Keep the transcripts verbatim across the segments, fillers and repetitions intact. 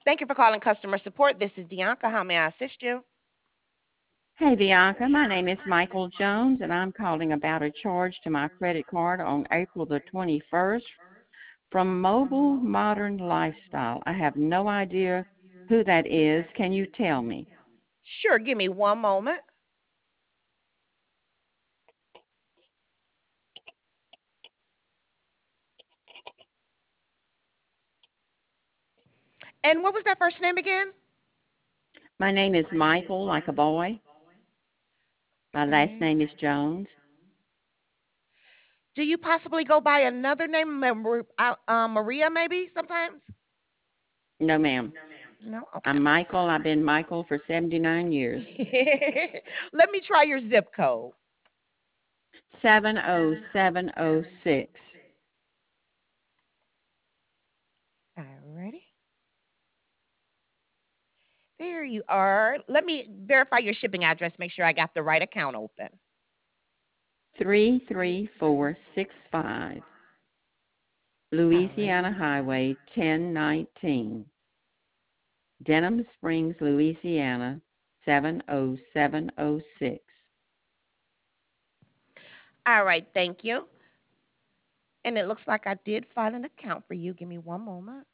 Thank you for calling customer support. This is Dianca. How may I assist you? Hey, Bianca. My name is Michael Jones, and I'm calling about a charge to my credit card on April the twenty-first from Mobile Modern Lifestyle. I have no idea who that is. Can you tell me? Sure, give me one moment. And what was that first name again? My name is Michael, like a boy. My last Okay. name is Jones. Do you possibly go by another name, Mar- uh, uh, Maria, maybe sometimes? No, ma'am. No? I'm Michael. I've been Michael for seventy-nine years. Okay. Let me try your zip code. seven oh seven oh six. Alrighty. There you are. Let me verify your shipping address, make sure I got the right account open. three three four six five Alrighty. Louisiana Highway ten nineteen. Denham Springs, Louisiana, seven oh seven oh six. All right, thank you. And it looks like I did find an account for you. Give me one moment.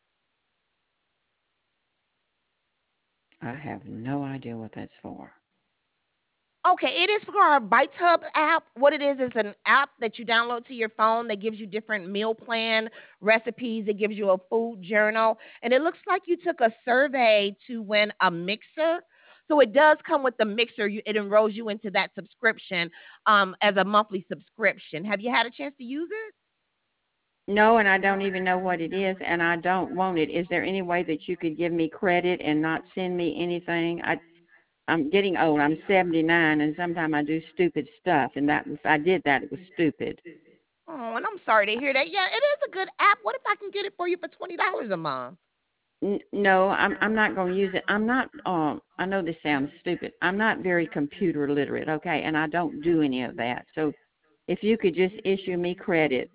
I have no idea what that's for. Okay, it is for our Bites Hub app. What it is is an app that you download to your phone that gives you different meal plan recipes. It gives you a food journal, and it looks like you took a survey to win a mixer. So it does come with the mixer. You, it enrolls you into that subscription um, as a monthly subscription. Have you had a chance to use it? No, and I don't even know what it is, and I don't want it. Is there any way that you could give me credit and not send me anything? I, I'm getting old. I'm seventy-nine, and sometimes I do stupid stuff, and that if I did that, it was stupid. Oh, and I'm sorry to hear that. Yeah, it is a good app. What if I can get it for you for twenty dollars a month? N- no, I'm I'm not going to use it. I'm not. Um, I know this sounds stupid. I'm not very computer literate, okay, and I don't do any of that. So, if you could just issue me credit.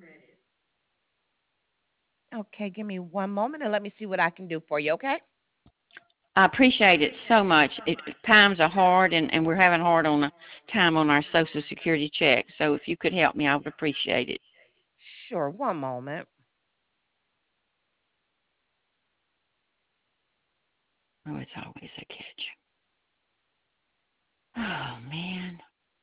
Okay, give me one moment and let me see what I can do for you, okay? I appreciate it so much. It, times are hard, and, and we're having hard on the time on our Social Security check. So if you could help me, I would appreciate it. Sure, one moment. Oh, it's always a catch. Oh, man.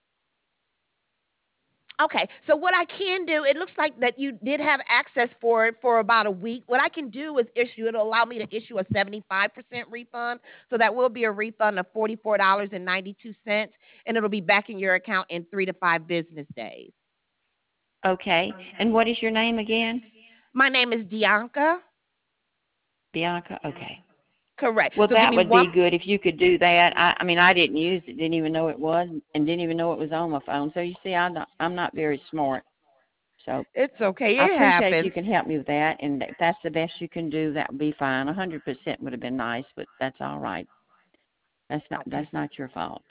Okay, so what I can do, it looks like that you did have access for it for about a week. What I can do is issue, it'll allow me to issue a seventy-five percent refund. So that will be a refund of forty-four dollars and ninety-two cents, and it'll be back in your account in three to five business days. Okay. And what is your name again? My name is Dianca. Bianca? Okay. Correct. Well, So give that me would one. be good if you could do that. I, I mean, I didn't use it, didn't even know it was, and didn't even know it was on my phone. So you see, I'm not, I'm not very smart. So It's okay. I It appreciate if happens. you can help me with that, and if that's the best you can do, that would be fine. A hundred percent would have been nice, but that's all right. That's not Okay. that's not your fault.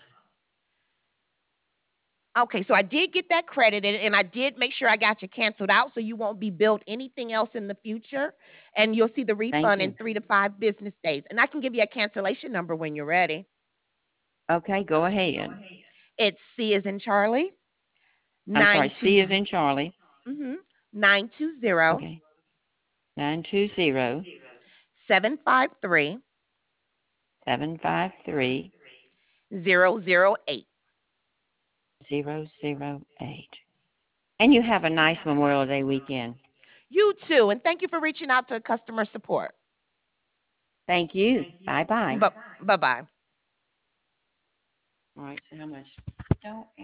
Okay, so I did get that credited and I did make sure I got you canceled out so you won't be billed anything else in the future. And you'll see the Thank refund in you. three to five business days. And I can give you a cancellation number when you're ready. Okay, go ahead. It's C as in Charlie, I'm nine sorry. two C is in Charlie. mm-hmm, nine two zero Okay. Nine two zero seven five three seven five three zero zero eight. zero zero eight. And you have a nice Memorial Day weekend. You too, and thank you for reaching out to customer support. Thank you. Bye bye. Bye bye bye. All right. So how much? Don't